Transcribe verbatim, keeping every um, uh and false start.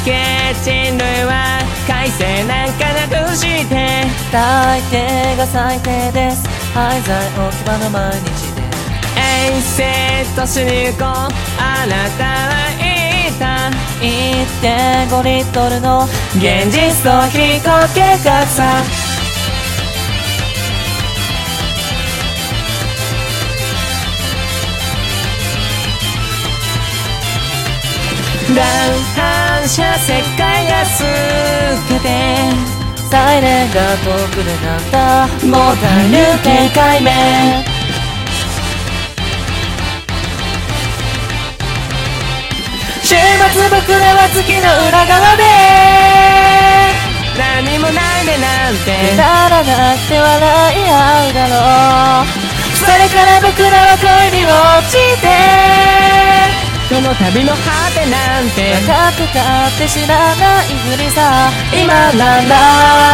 け人類は改正なんかなくして最低が最低です。廃材置き場の毎日で衛星都市に行こうあなたは言ったいってんご リットルの現実逃避行計画さ乱反射世界が透けてサイレンが遠くで鳴ったもう大流警戒目週末僕らは月の裏側で何もないでなんてならなくて笑い合うだろう。 それから僕らは恋に落ちてこの旅の果てなんて分かってたって知らないふりさ今なら